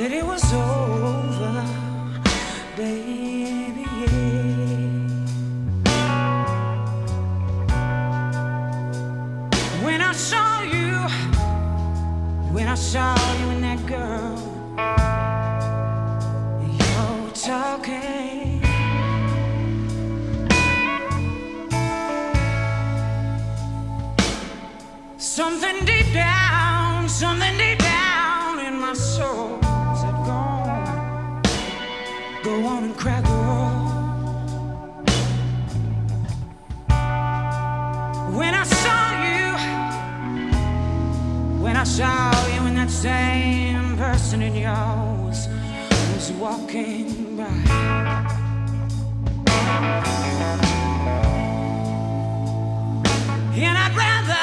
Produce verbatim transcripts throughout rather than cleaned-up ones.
that it was over, baby, yeah. When I saw you, when I saw you and that girl, you're talking. Something deep down, something deep down in my soul said, go on, go on and cry, girl. When I saw you, when I saw you and that same person in yours was walking by, and I'd rather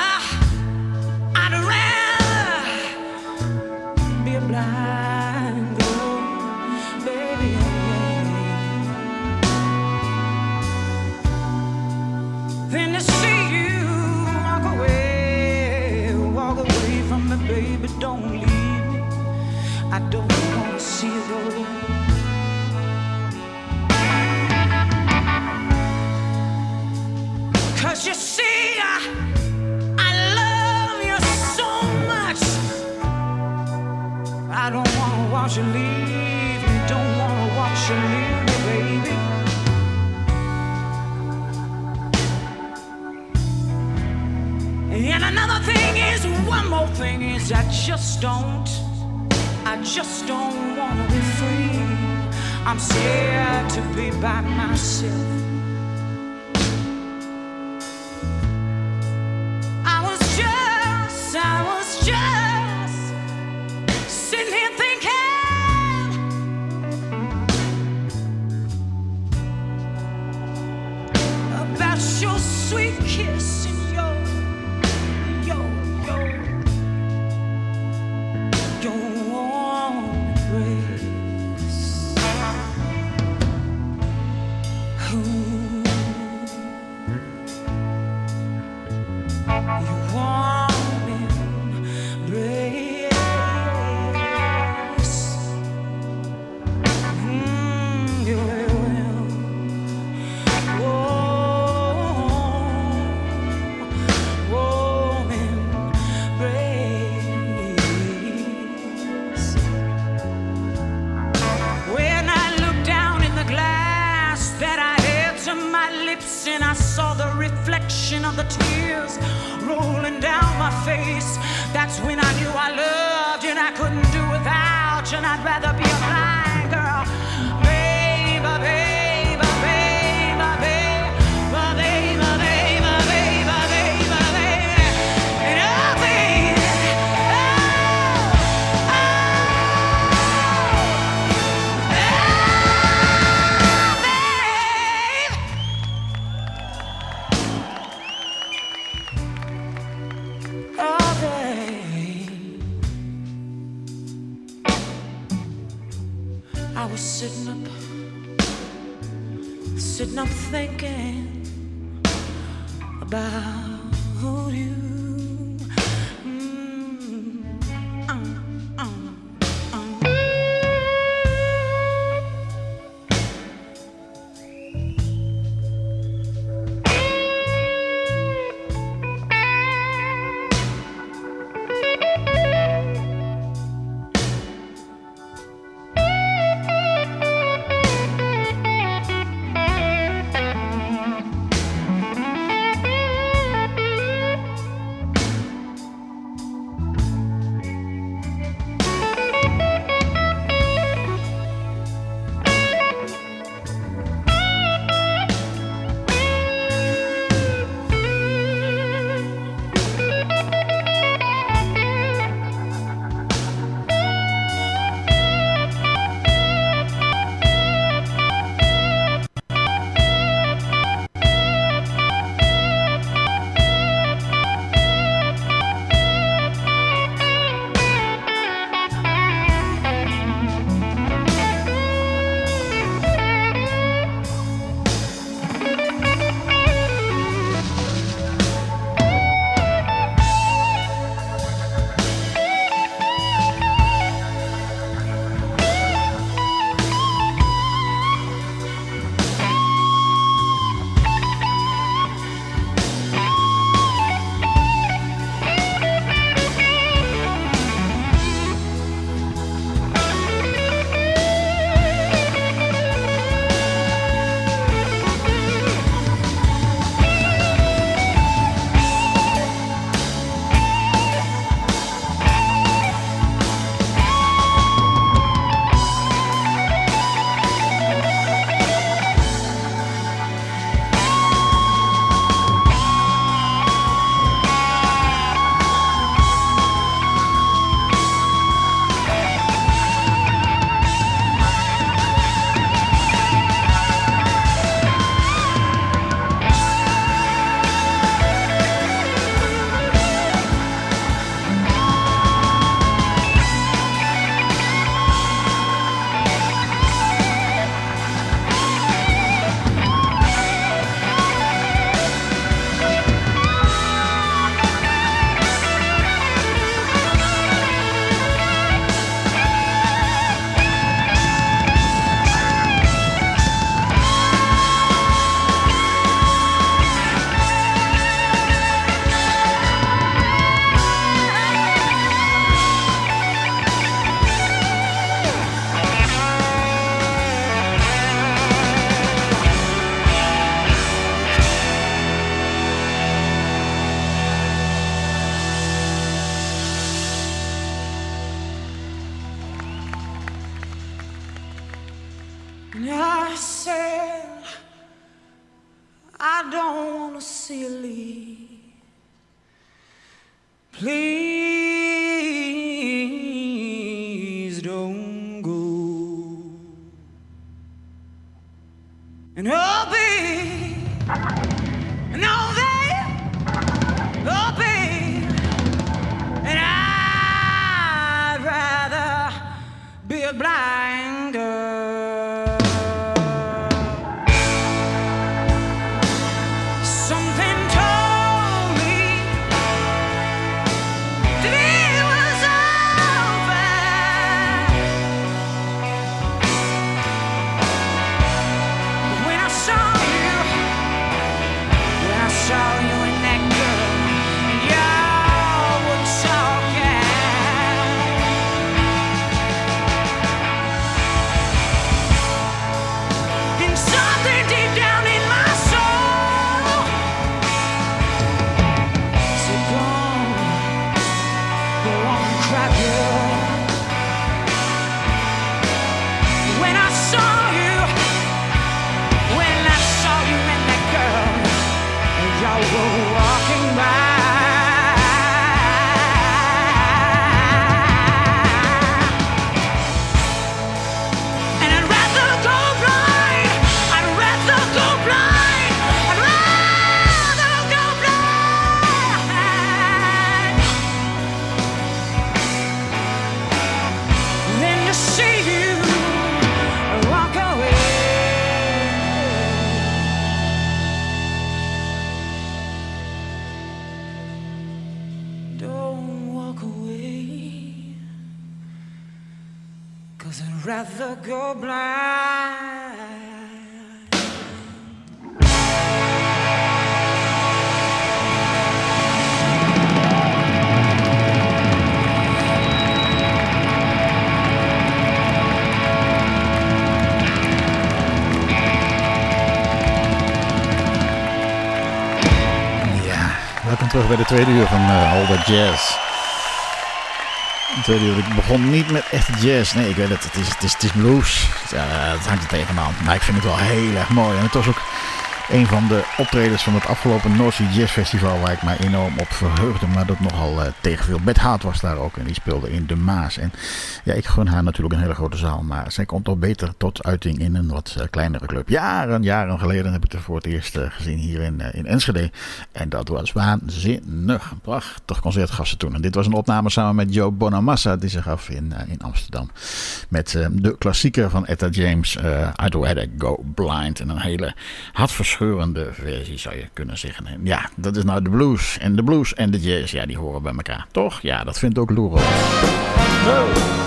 blind girl, baby, yeah. Then to see you walk away, walk away from me, baby, don't leave me. I don't want to see you go. Cause you see, I I don't wanna watch you leave me, don't wanna watch you leave me, baby. And another thing is, one more thing is, I just don't, I just don't wanna be free. I'm scared to be by myself. I was just, I was just your sweet kiss and your, your, your, your warm embrace. Ooh, your warm embrace. Mm, you will. And I saw the reflection of the tears rolling down my face. That's when I knew I loved you and I couldn't do without you, and I'd rather be a blind girl, baby, baby, baby, baby, baby, baby, baby, baby, baby, and oh, baby, oh, oh, I was sitting up, sitting up thinking about you. Mm, um, um, um. silly. Please don't go. And oh, babe, no, babe, oh, babe, and I'd rather be a blind girl. Something told me that it was over when I saw you, when I saw you and that girl, and y'all were talking. And something deep down in my soul said, go on, go on, cry, girl. When I saw you, when I saw you and that girl, and y'all were walking by. And I'd rather go blind, I'd rather go blind, I'd rather go blind than to see you walk away. Don't walk away, 'cause I'd rather go blind. Ja, welkom terug bij de tweede uur van uh, All That Jazz. De tweede uur, ik begon niet met echt jazz. Nee, ik weet het, het is, het is, het is blues. Ja, dat hangt er tegenaan. Maar ik vind het wel heel erg mooi. En het was ook een van de optredens van het afgelopen North Sea Jazz Festival waar ik mij enorm op verheugde, maar dat nogal uh, tegenviel. Beth Hart was daar ook en die speelde in de Maas. En ja, ik gun haar natuurlijk een hele grote zaal, maar zij komt toch beter tot uiting in een wat uh, kleinere club. Jaren, jaren geleden heb ik haar voor het eerst uh, gezien hier in, uh, in Enschede. En dat was waanzinnig. Een prachtig concert gaf ze toen. En dit was een opname samen met Joe Bonamassa die ze gaf in, uh, in Amsterdam. Met uh, de klassieker van Etta James, uh, I'd Rather Go Blind. En een hele hartverscheurende versie zou je kunnen zeggen. En ja, dat is nou de blues. En de blues en de jazz, ja, die horen bij elkaar. Toch? Ja, dat vindt ook Lou Rawls. Oh.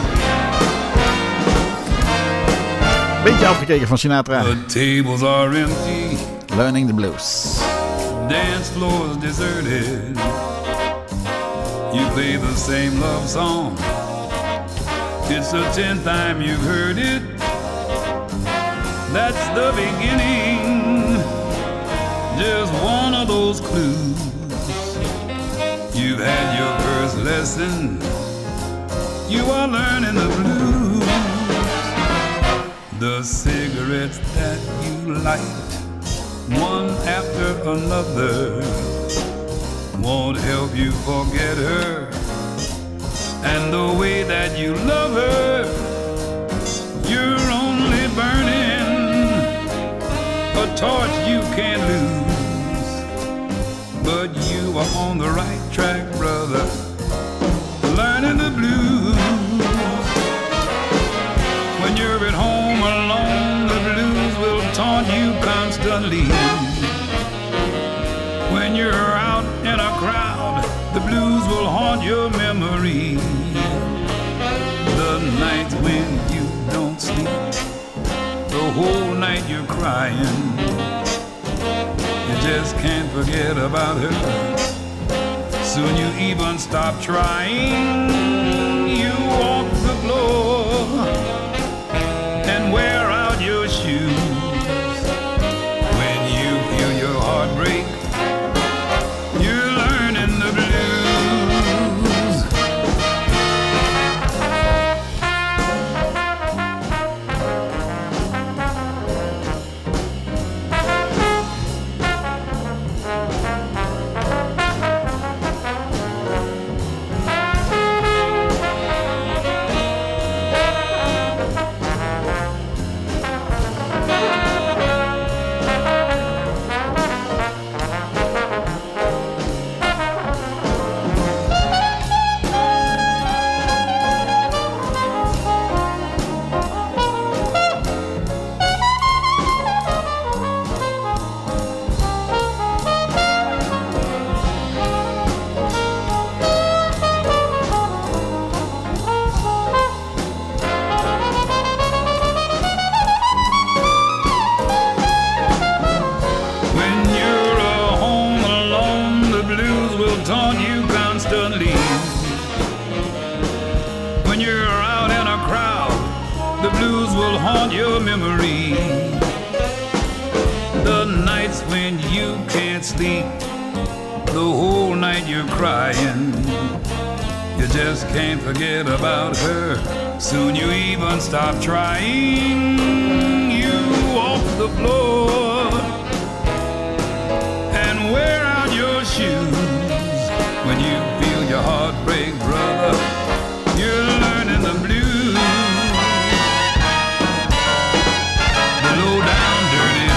Beetje afgekeken van Sinatra. The tables are empty. Learning the blues. Dance floor is deserted. You play the same love song. It's the tenth time you've heard it. That's the beginning. Just one of those clues. You've had your first lesson. You are learning the blues. The cigarettes that you light, one after another, won't help you forget her. And the way that you love her, you're only burning a torch you can't lose. But you are on the right track, brother, learning the blues. When you're at home alone, the blues will taunt you constantly. When you're out in a crowd, the blues will haunt your memory. The nights when you don't sleep, the whole night you're crying. You just can't forget about her. Soon you even stop trying. You walk the floor and wear out your shoes. When you feel your heart break, you're learning the blues. taunt you constantly. When you're out in a crowd, the blues will haunt your memory. The nights when you can't sleep, the whole night you're crying. You just can't forget about her. Soon you even stop trying. You walk the floor and wear out your shoes. When you feel your heart break, brother, you're learning the blues. The low down dirty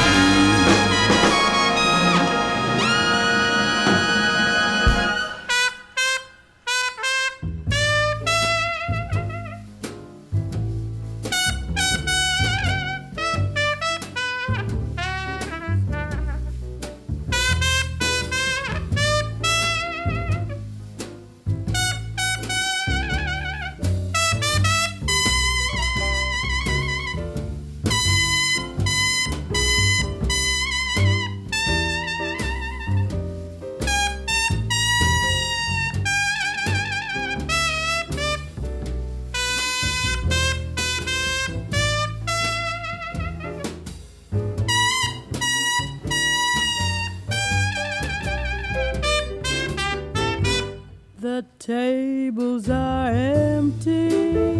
The tables are empty,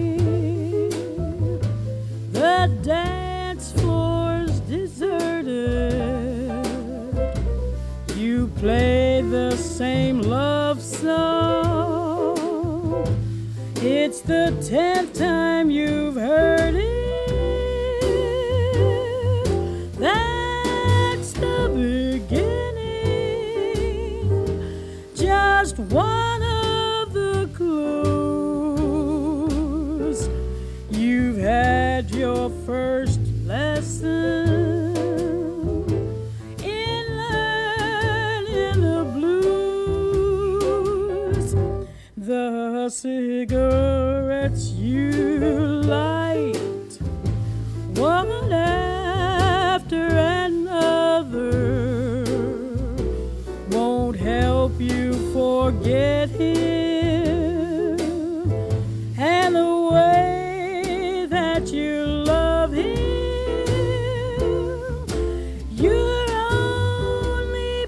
the dance floor's deserted. You play the same love song, it's the tenth time you've heard it. That's the beginning, just one had your first lesson in learning the blues. The cigarettes you light, one after another, won't help you forget him and the way you love him. You're only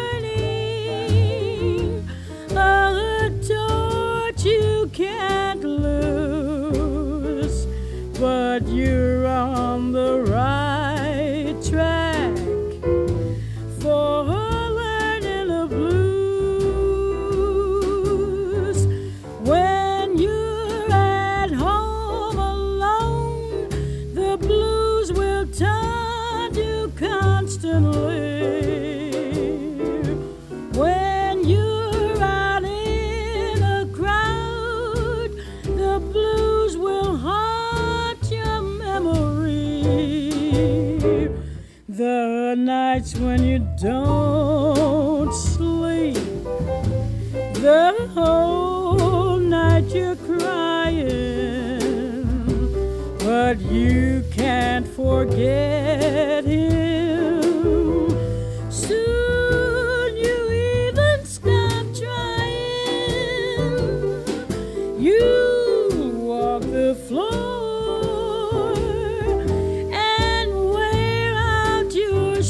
burning a torch you can't lose, but you're on the right track for learning the blues. When you're at home alone, the blues will taunt you constantly. When you're out in a crowd, the blues will haunt your memory. The nights when you don't sleep, the whole night you're crying, but you can't forget him. Soon you even stop trying. You walk the floor and wear out your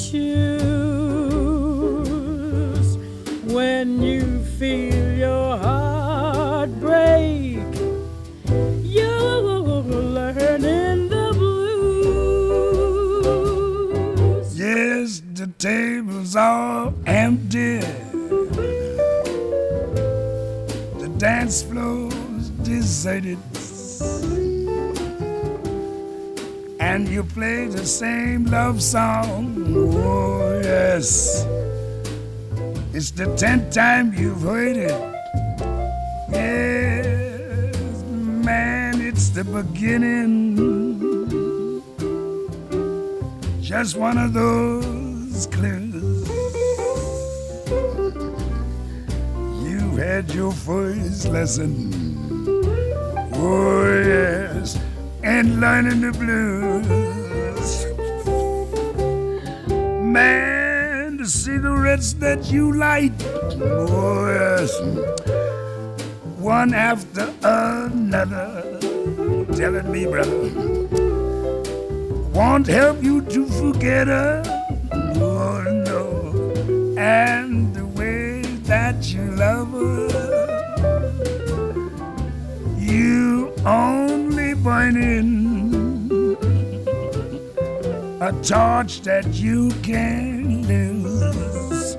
shoes. When you feel your heart break, you're learning the blues. Yes, the tables are empty, the dance floor's deserted, and you play the same love song. Oh yes, it's the tenth time you've heard it. Yes, man, it's the beginning, just one of those clues. You've had your first lesson, oh yes, and learning the blues. Man, the cigarettes that you light, oh yes, one after another, telling me, brother, won't help you to forget her, oh no, and the way that you love her, you only burning a torch that you can lose.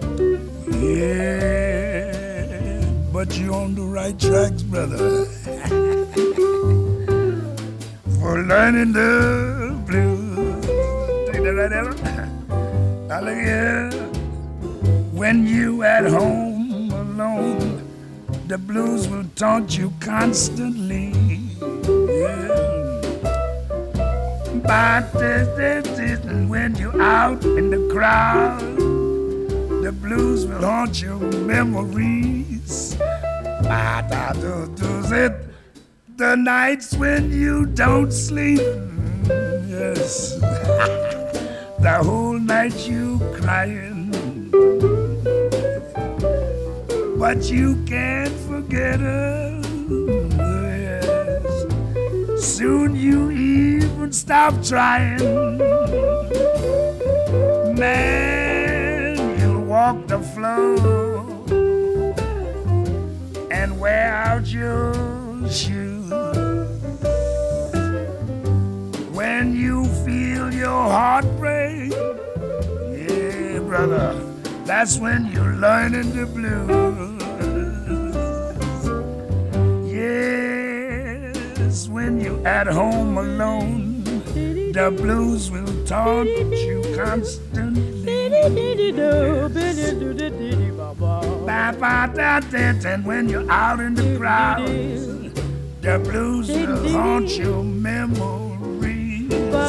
Yeah, but you on the right tracks, brother, for learning the blues. Take that right, Ella? Now look here. When you at home alone, the blues will taunt you constantly. Yeah. But this, this, this, and when you're out in the crowd, the blues will haunt your memories. But I do do it the nights when you don't sleep. Yes, the whole night you crying, but you can't forget her. Yes, soon you even stop trying. Man, you'll walk the floor and wear out your shoes. When you feel your heart break, yeah, brother, that's when you're learning the blues. Yes, when you're at home alone, the blues will taunt you constantly. Yes. And when you're out in the crowd, the blues will haunt your memories.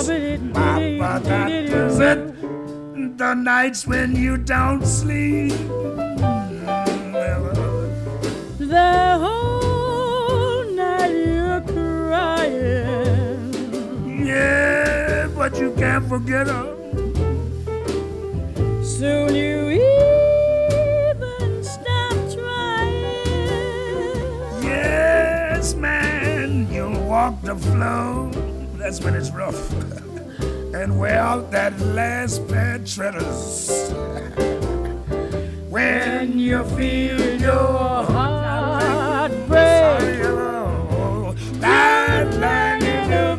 The nights when you don't sleep, the whole night you're crying. Yeah, but you can't forget her. Soon you even stop trying. Yes, man, you'll walk the floor. That's when it's rough. And wear out that last pair of treaders. When you feel your heart break, that learning the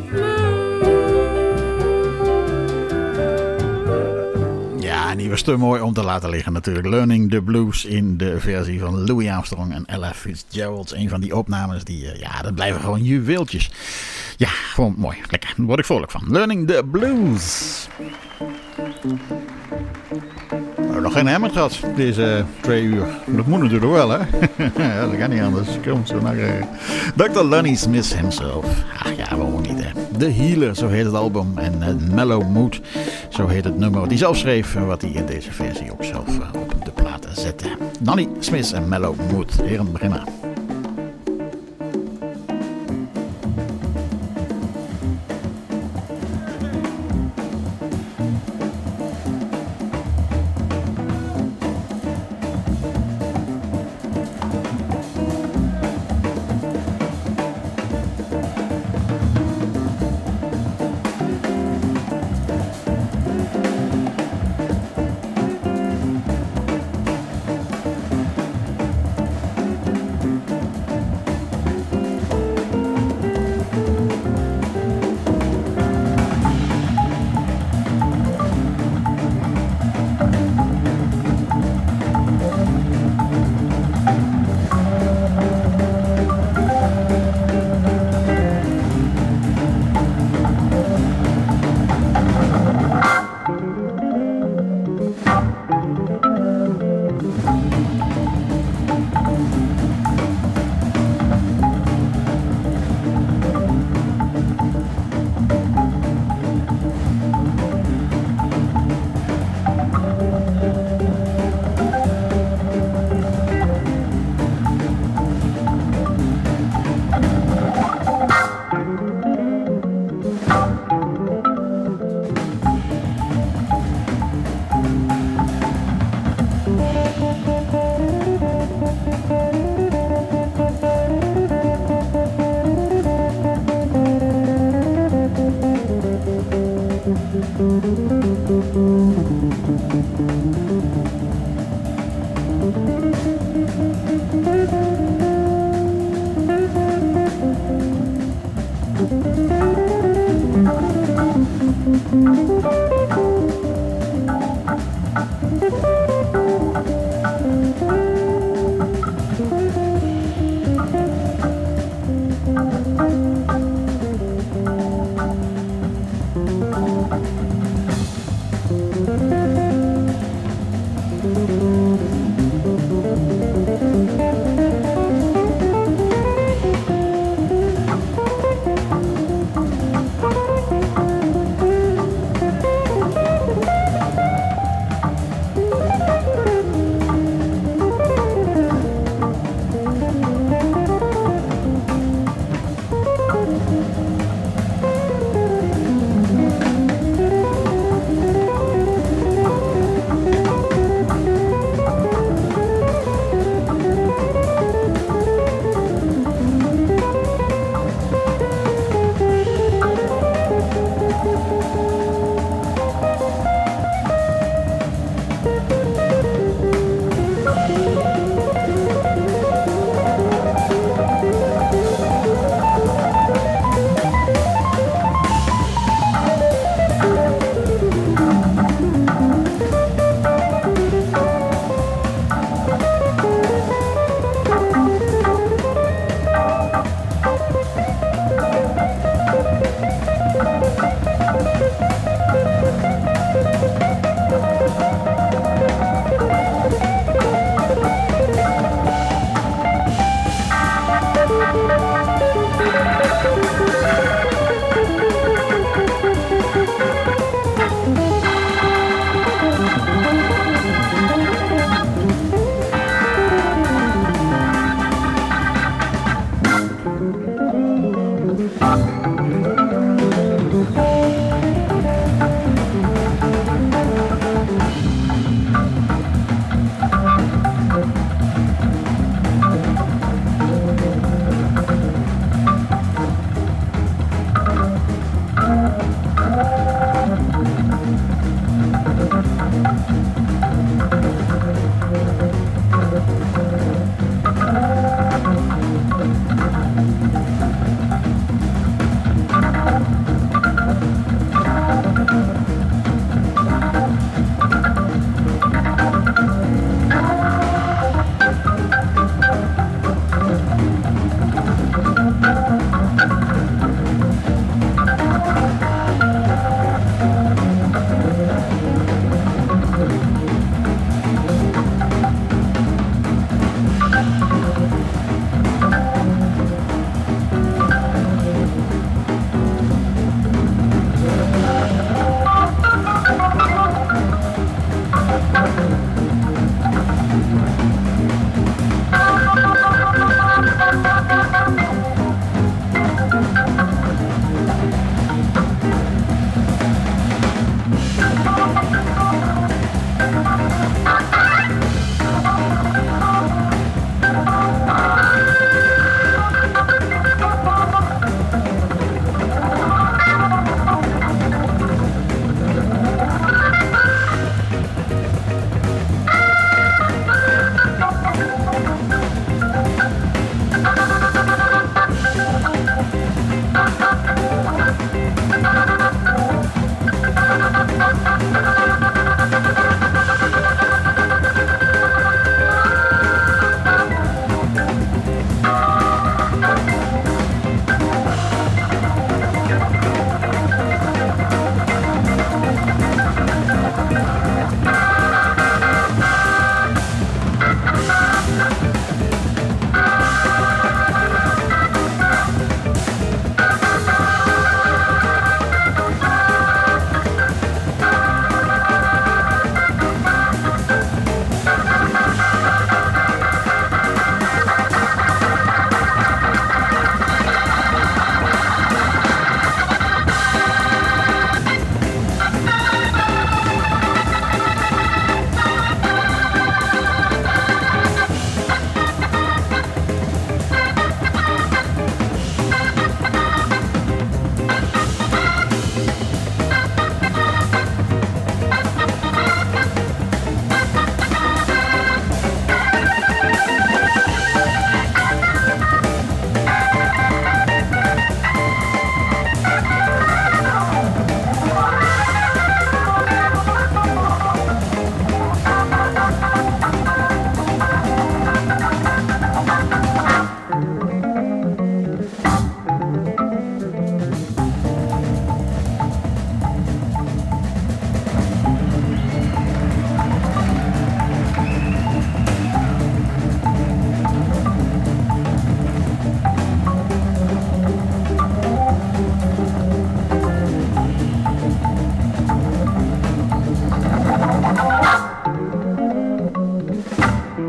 blues. Ja, en die was te mooi om te laten liggen natuurlijk. Learning the Blues in de versie van Louis Armstrong en Ella Fitzgerald. Een van die opnames die, ja, dat blijven gewoon juweeltjes. Ja, gewoon mooi. Lekker. Daar word ik vrolijk van. Learning the Blues. We hebben nog geen hammer gehad deze twee uur. Dat moet natuurlijk wel, hè? Ja, dat kan niet anders. Komt zo naar uh, dokter Lonnie Smith himself. Ach ja, waarom niet, hè? The Healer, zo heet het album. En uh, Mellow Mood, zo heet het nummer wat hij zelf schreef. En wat hij in deze versie ook zelf uh, op de platen zette. Lonnie Smith en Mellow Mood. Heren, beginnen.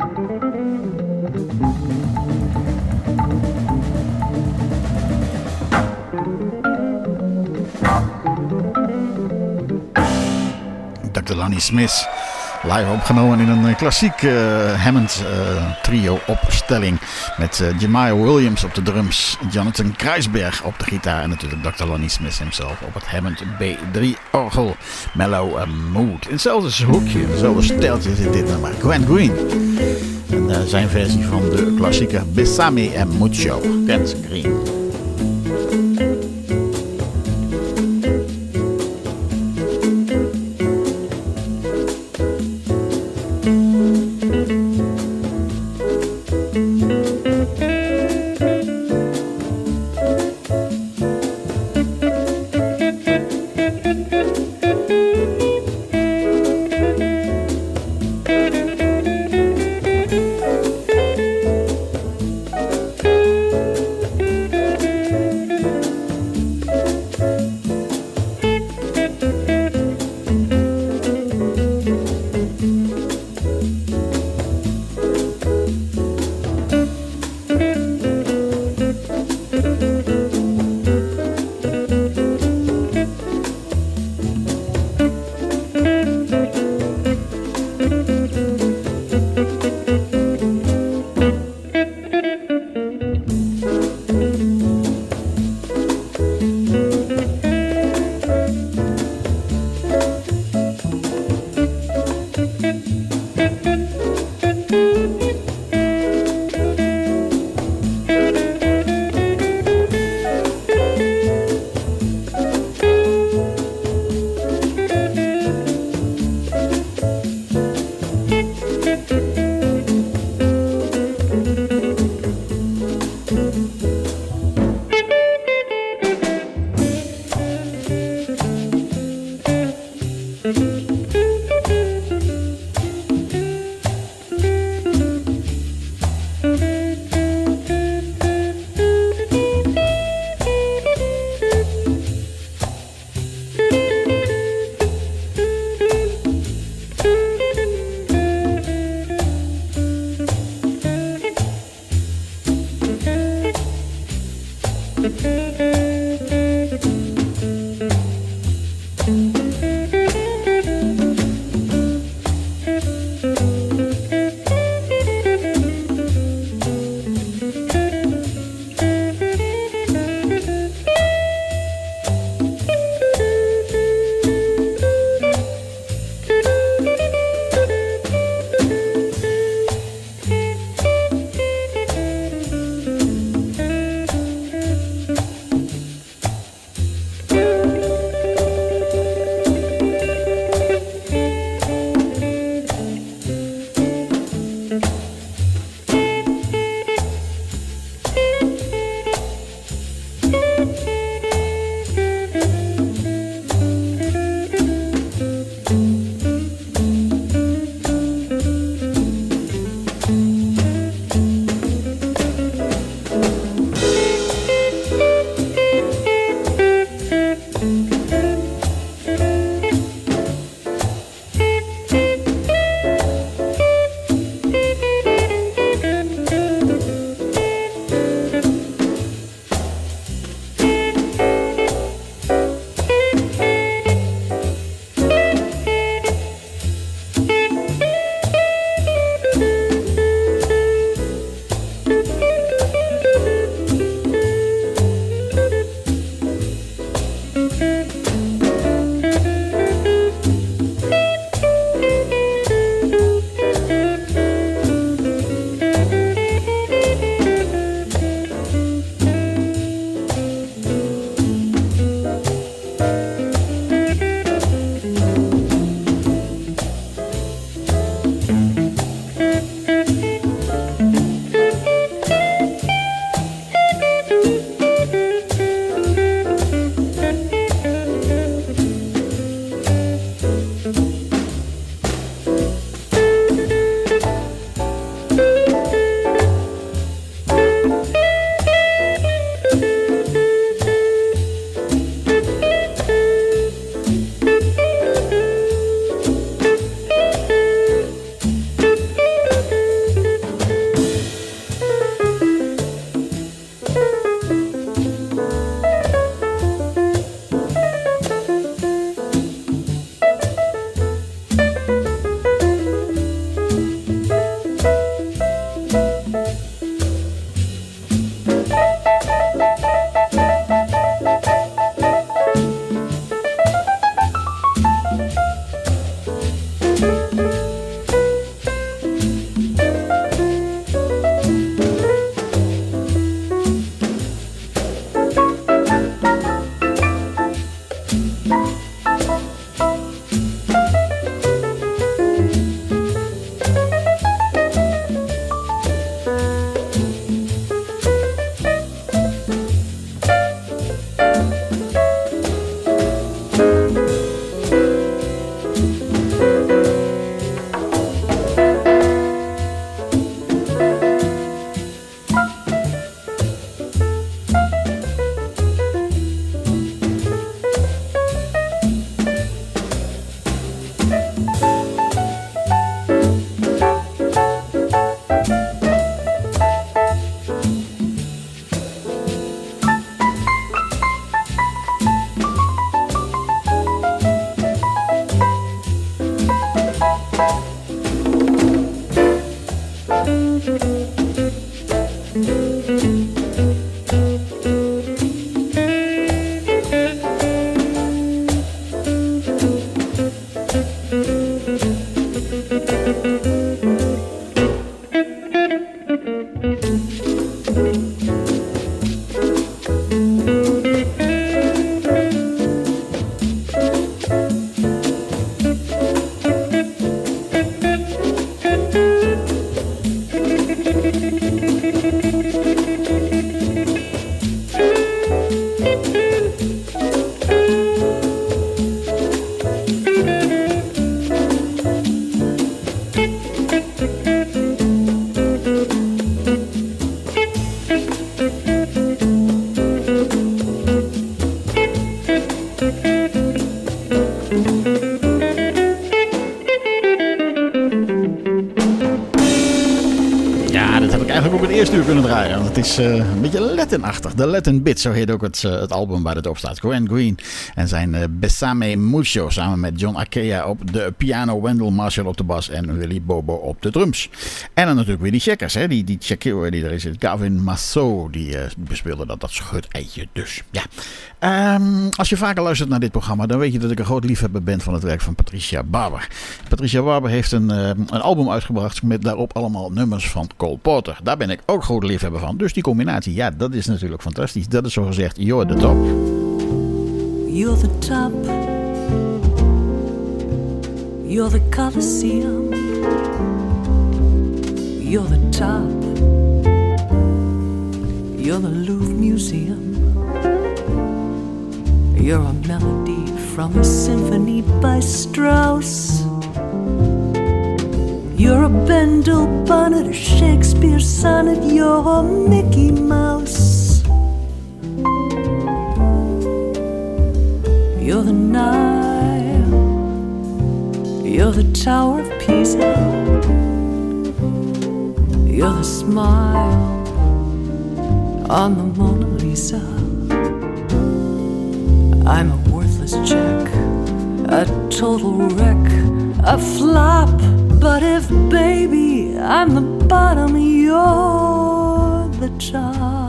dokter Lonnie Smith, live opgenomen in een klassiek uh, Hammond uh, trio opstelling met uh, Jemiah Williams op de drums, Jonathan Kreisberg op de gitaar en natuurlijk dokter Lonnie Smith himself op het Hammond B drie orgel. Mellow Mood. In hetzelfde hoekje, in hetzelfde steltje zit dit nummer. Gwen Green. En uh, zijn versie van de klassieke Besame en Mucho. Gwen Green. Het is uh, een beetje Latin-achtig. De Latin Bit, zo heet ook het, uh, het album waar het op staat. Gwen Green en zijn uh, Besame Mucho samen met John Akea op de piano, Wendell Marshall op de bas en Willy Bobo op de drums. En dan natuurlijk weer die checkers, hè? die, die checker die er is. Gavin Masso, die uh, bespeelde dat, dat schut-eitje dus. Ja. Um, als je vaker luistert naar dit programma, dan weet je dat ik een groot liefhebber ben van het werk van Patricia Barber. Patricia Barber heeft een, uh, een album uitgebracht met daarop allemaal nummers van Cole Porter. Daar ben ik ook groot liefhebber van. Dus die combinatie, ja, dat is natuurlijk fantastisch. Dat is zo gezegd, you're the top. You're the top. You're the Colosseum. You're the top. You're the Louvre Museum. You're a melody from a symphony by Strauss. You're a Bendel Bonnet, a Shakespeare sonnet. You're a Mickey Mouse. You're the Nile. You're the Tower of Pisa. You're the smile on the Mona Lisa. I'm a worthless check, a total wreck, a flop. But if, baby, I'm the bottom, you're the top.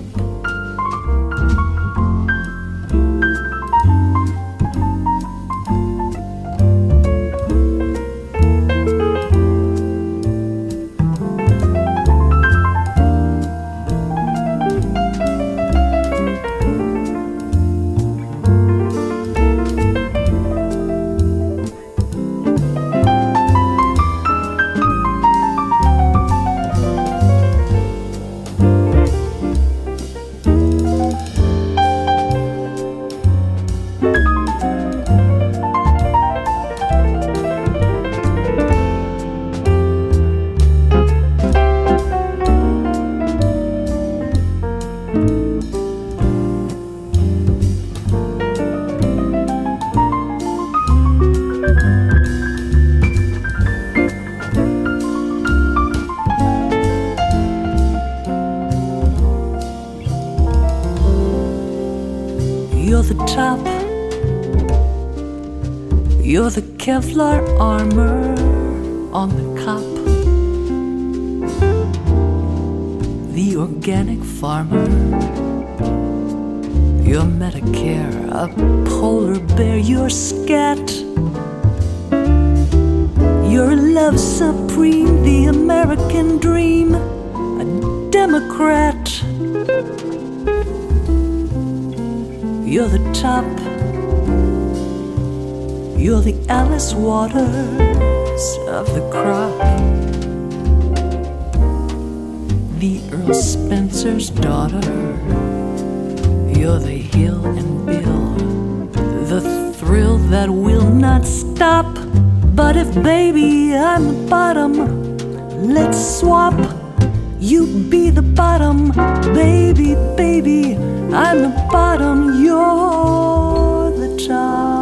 You're the Kevlar armor on the cop, the organic farmer. You're Medicare, a polar bear. You're scat. You're love supreme, the American dream, a Democrat. You're the top. You're the Alice Waters of the crop, the Earl Spencer's daughter. You're the Hill and Bill, the thrill that will not stop. But if, baby, I'm the bottom, let's swap. You be the bottom, baby, baby, I'm the bottom, you're the top.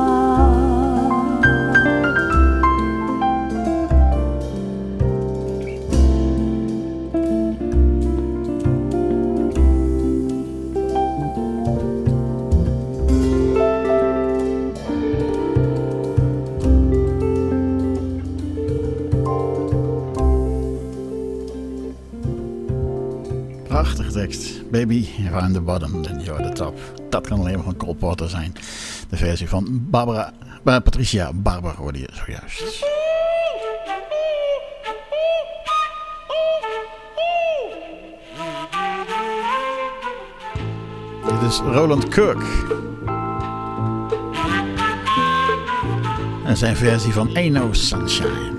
Prachtige tekst. Baby, if I'm the bottom, then you're the top. Dat kan alleen maar van Cole Porter zijn. De versie van Barbara, uh, Patricia Barber hoorde je zojuist. Dit is Roland Kirk. En zijn versie van Ain't No Sunshine.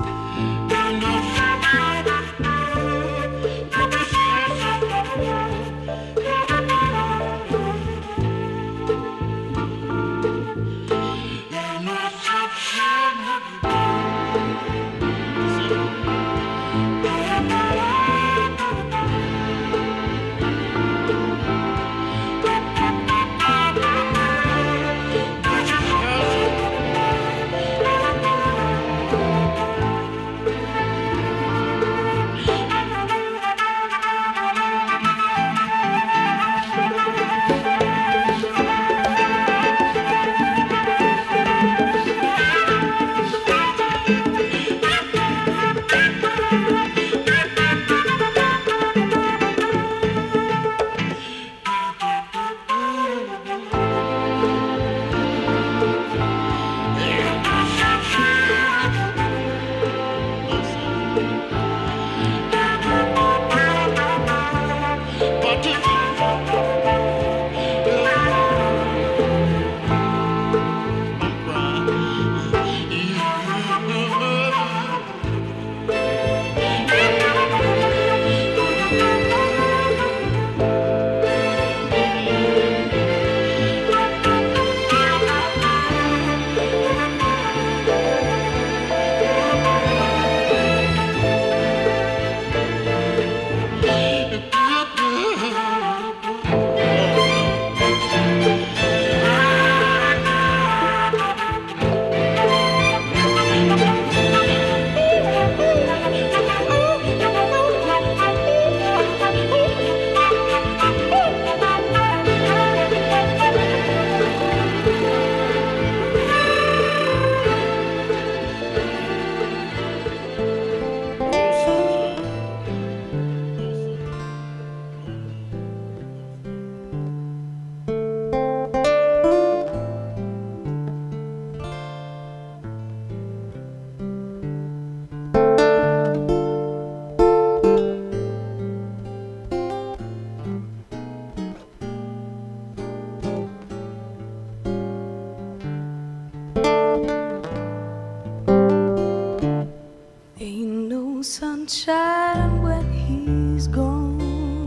Sunshine when he's gone.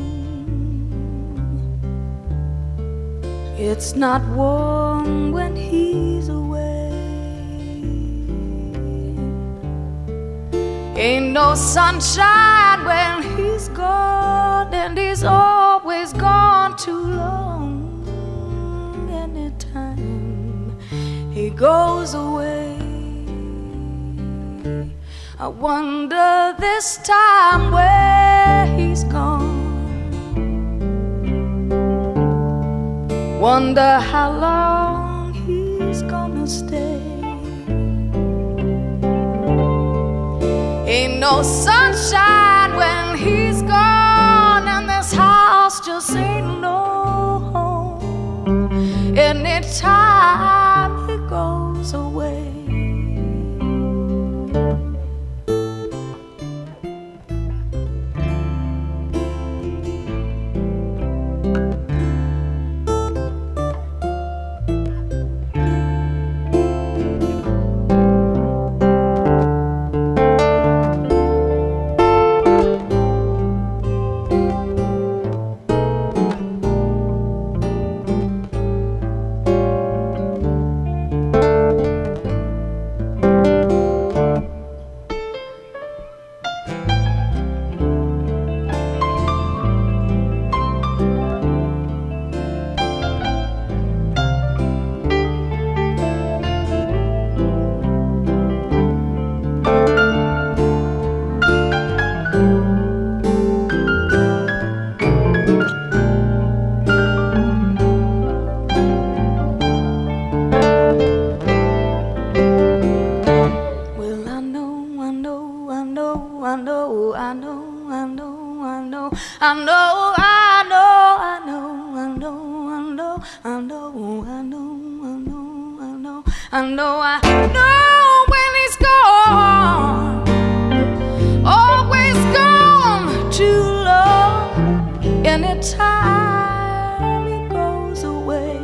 It's not warm when he's away. Ain't no sunshine when he's gone, and he's always gone too long. Anytime he goes away, I wonder this time where he's gone. Wonder how long he's gonna stay. Ain't no sunshine when he's gone, and this house just ain't no home. Anytime he goes away, know, I know, I know, I know, I know, I know, I know, I know, I know, I know, I know, I know when he's gone, always gone too long, anytime he goes away,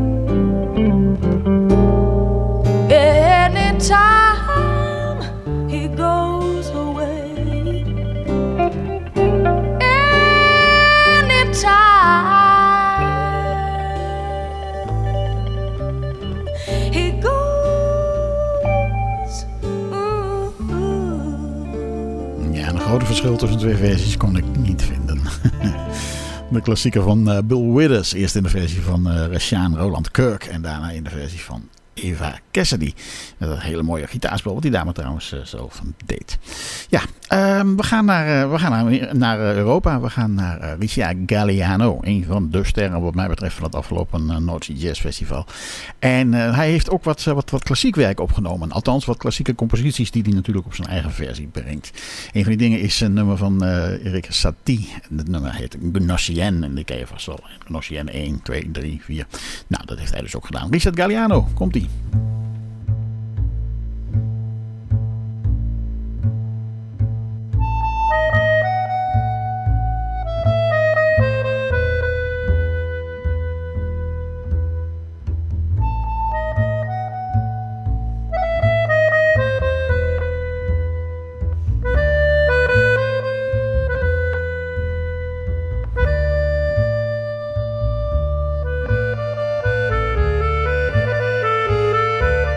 anytime he goes away, anytime he goes. Ooh, ooh. Ja, een grote verschil tussen de twee versies kon ik niet vinden. De klassieker van uh, Bill Withers. Eerst in de versie van uh, Rashaan Roland Kirk. En daarna in de versie van Eva Cassidy. Met dat hele mooie gitaarspel. Wat die dame trouwens uh, zelf deed. Ja, um, we gaan, naar, uh, we gaan naar, naar uh, Europa. We gaan naar uh, Richard Galliano. Een van de sterren wat mij betreft van het afgelopen uh, North Sea Jazz Festival. En uh, hij heeft ook wat, uh, wat, wat klassiek werk opgenomen. Althans wat klassieke composities die hij natuurlijk op zijn eigen versie brengt. Een van die dingen is een nummer van uh, Erik Satie. Het nummer heet Gnossienne. En die ken je vast wel. Gnossienne één, twee, drie, vier. Nou, dat heeft hij dus ook gedaan. Richard Galliano, komt-ie. Thank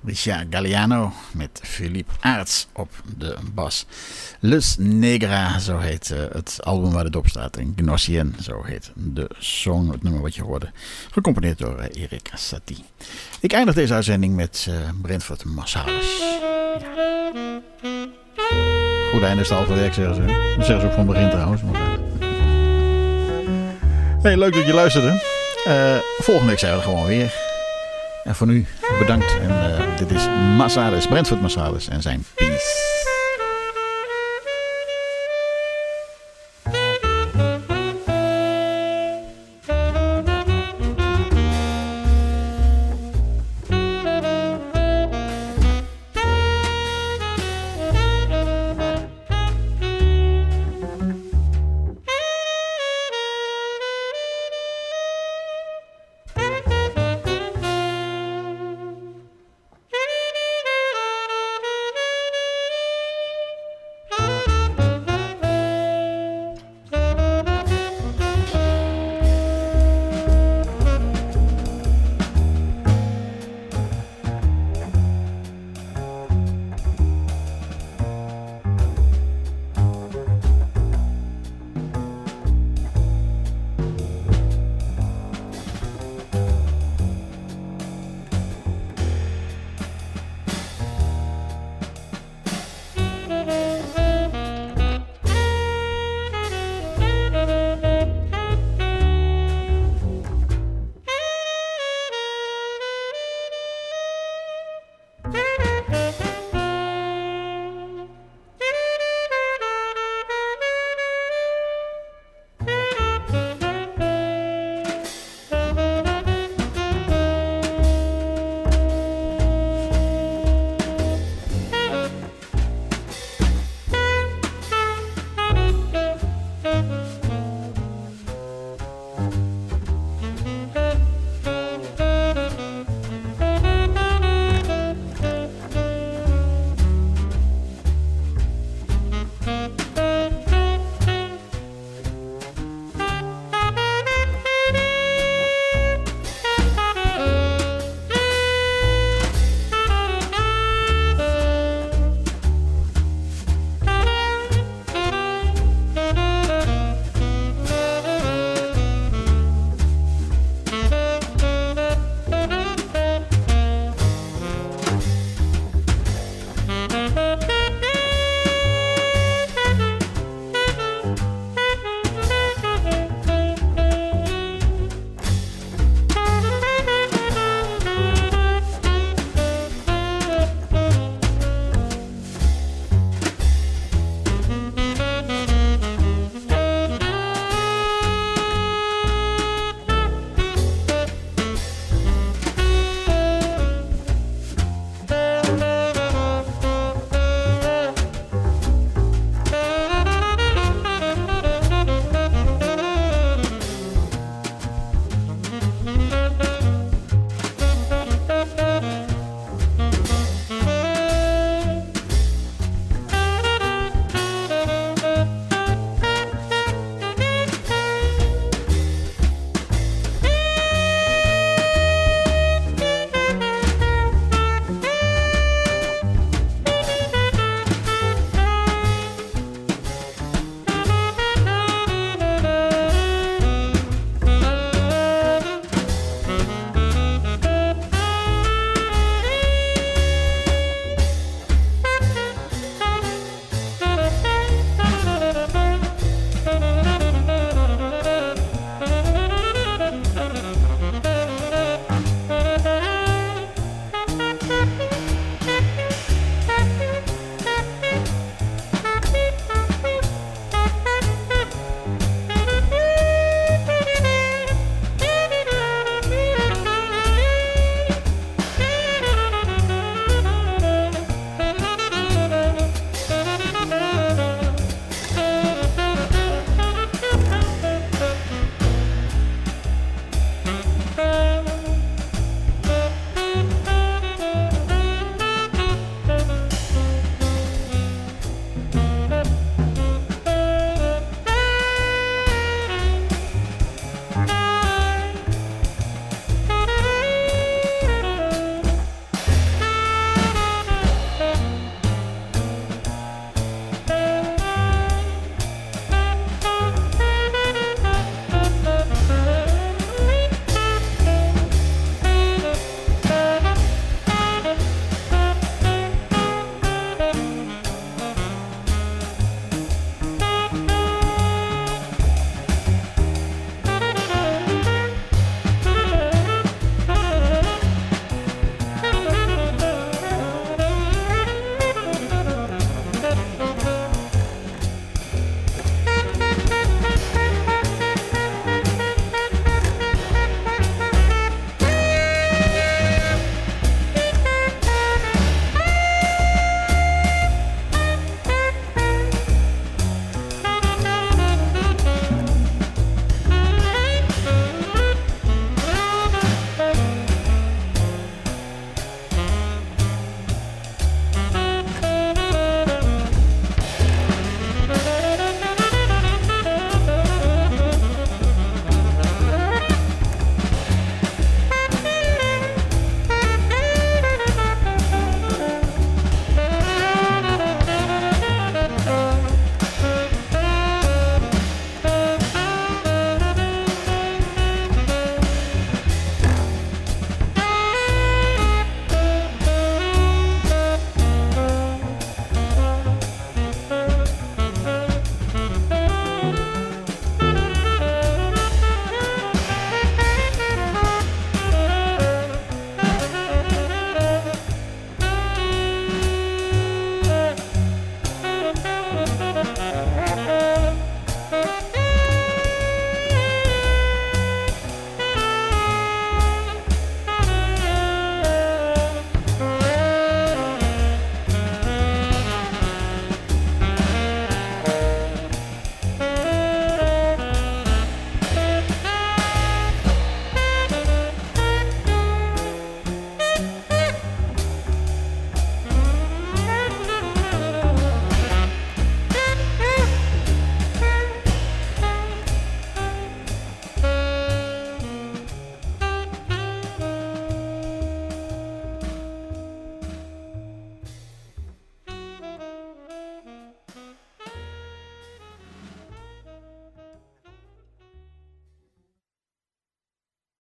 Richard Galliano met Philippe Aerts op de bas. Luz Negra, zo heet uh, het album waar het op staat. En Gnossien, zo heet de song, het nummer wat je hoorde. Gecomponeerd door uh, Erik Satie. Ik eindig deze uitzending met uh, Brentford Marsalis. Ja. Goed einde is het halve werk, zeggen ze. Dat zeggen ze ook van het begin trouwens. Maar... Hey, leuk dat je luisterde. Uh, volgende week zijn we er gewoon weer. En voor nu bedankt. En uh, dit is Marsalis, Brentford Marsalis en zijn Peace.